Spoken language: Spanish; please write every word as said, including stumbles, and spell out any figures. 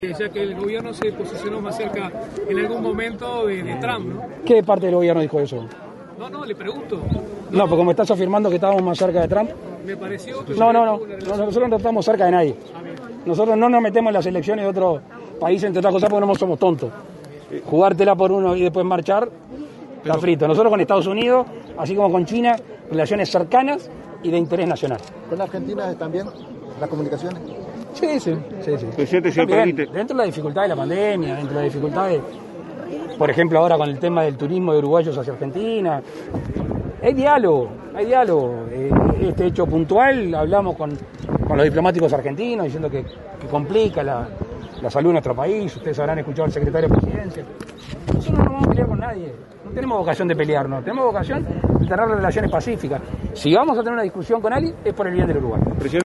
Ya que el gobierno se posicionó más cerca en algún momento de, de Trump, ¿no? ¿Qué parte del gobierno dijo eso? No, no, le pregunto. No, no, porque como estás afirmando que estábamos más cerca de Trump. Me pareció que... No, no, no, nosotros no estamos cerca de nadie. Nosotros no nos metemos en las elecciones de otros países, entre otras cosas, porque no somos tontos. Jugártela por uno y después marchar, está frito. Nosotros con Estados Unidos, así como con China, relaciones cercanas y de interés nacional. ¿Con la Argentina también las comunicaciones? Sí, sí, sí, sí. Presidente, si También, permite. dentro de la dificultad de la pandemia, dentro de la dificultad de, por ejemplo, ahora con el tema del turismo de uruguayos hacia Argentina, hay diálogo, hay diálogo. Eh, este hecho puntual, hablamos con, con los diplomáticos argentinos diciendo que, que complica la, la salud de nuestro país. Ustedes habrán escuchado al secretario de Presidencia. Nosotros no vamos a pelear con nadie, no tenemos vocación de pelearnos, tenemos vocación de tener relaciones pacíficas. Si vamos a tener una discusión con alguien, es por el bien del Uruguay.